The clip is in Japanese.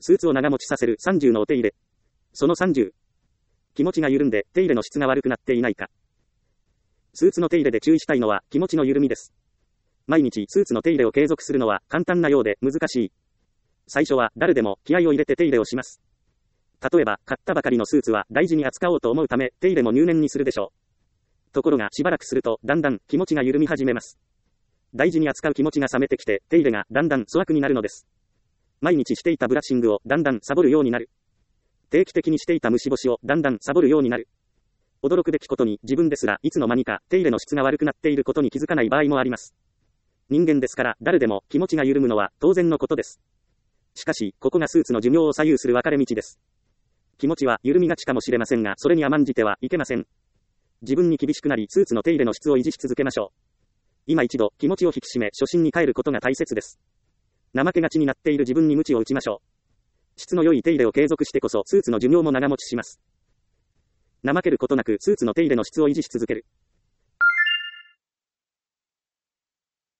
スーツを長持ちさせる30のお手入れ。その30。気持ちが緩んで手入れの質が悪くなっていないか。スーツの手入れで注意したいのは気持ちの緩みです。毎日スーツの手入れを継続するのは簡単なようで難しい。最初は誰でも気合を入れて手入れをします。例えば買ったばかりのスーツは大事に扱おうと思うため手入れも入念にするでしょう。ところがしばらくするとだんだん気持ちが緩み始めます。大事に扱う気持ちが冷めてきて手入れがだんだん粗悪になるのです。毎日していたブラッシングをだんだんサボるようになる。定期的にしていた虫干しをだんだんサボるようになる。驚くべきことに自分ですらいつの間にか手入れの質が悪くなっていることに気づかない場合もあります。人間ですから誰でも気持ちが緩むのは当然のことです。しかし、ここがスーツの寿命を左右する分かれ道です。気持ちは緩みがちかもしれませんが、それに甘んじてはいけません。自分に厳しくなり、スーツの手入れの質を維持し続けましょう。今一度、気持ちを引き締め、初心に帰ることが大切です。怠けがちになっている自分に鞭を打ちましょう。質の良い手入れを継続してこそ、スーツの寿命も長持ちします。怠けることなく、スーツの手入れの質を維持し続ける。